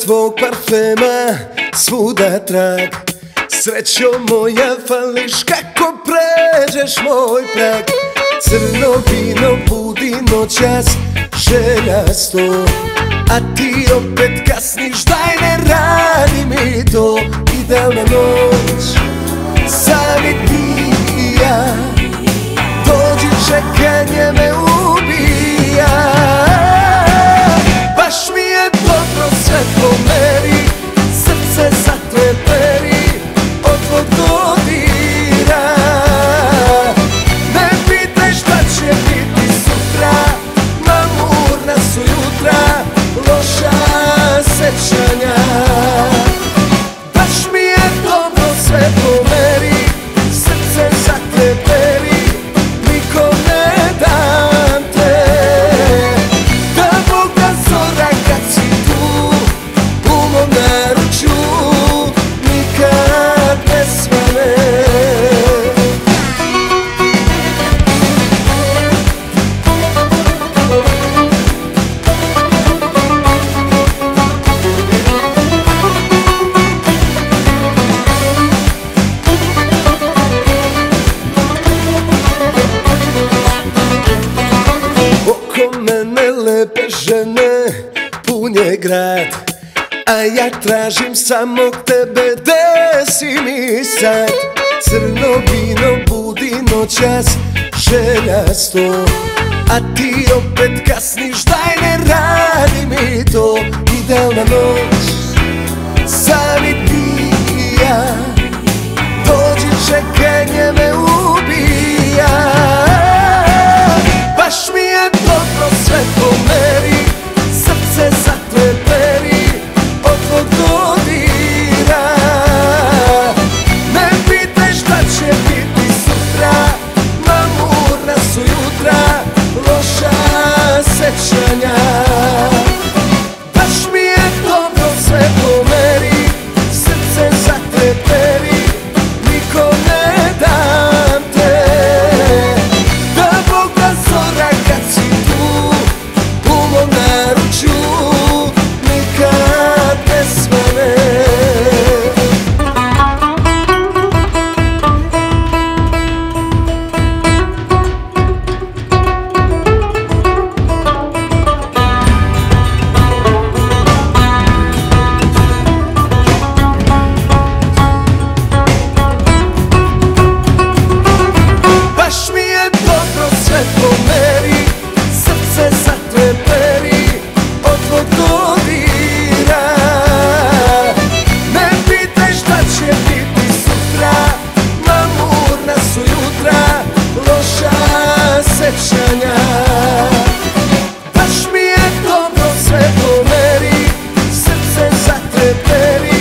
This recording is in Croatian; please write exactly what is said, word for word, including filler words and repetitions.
tvog parfema svuda trag. Srećo moja fališ kako pređeš moj prag. Crno vino budi noćas želja sto, a ti opet kasniš, daj ne radi mi to. Idealna noć, sami ti i ja, dođi čekanje me ubija. Baš mi je dobro sve po meri, srce zatreperi od tvog dodira. Ne pitaj šta će biti sutra, mamurna su jutra, loša sećanja. Baš mi je dobro sve po meri, srce zatreperi, nikom ne dam te. Da Bog da zora kad si tu, u mom naručju nikad ne svane. Oko mene lepe žene, pun je grad, a ja tražim samo tebe, gde si mi sad? Crno vino budi noćas želja sto, a ti opet kasniš, daj ne radi mi to. Idealna noć, sami ti i ja, dođi čekanje me ubija. Baš mi je dobro sve po meri, srce zatreperi od tvog dodira. Ne pitaj šta će biti sutra, mamurna su jutra, loša sećanja. Baš mi je dobro sve po meri, srce zatreperi, nikom ne dam te. Da Bog da zora kad si tu, u mom naručju nikad ne svane. Baš mi je dobro sve po meri, srce zatreperi od tvog dodira. Ne pitaj šta će biti sutra, mamurna su jutra, loša sećanja. Baš mi je dobro sve po meri, srce zatreperi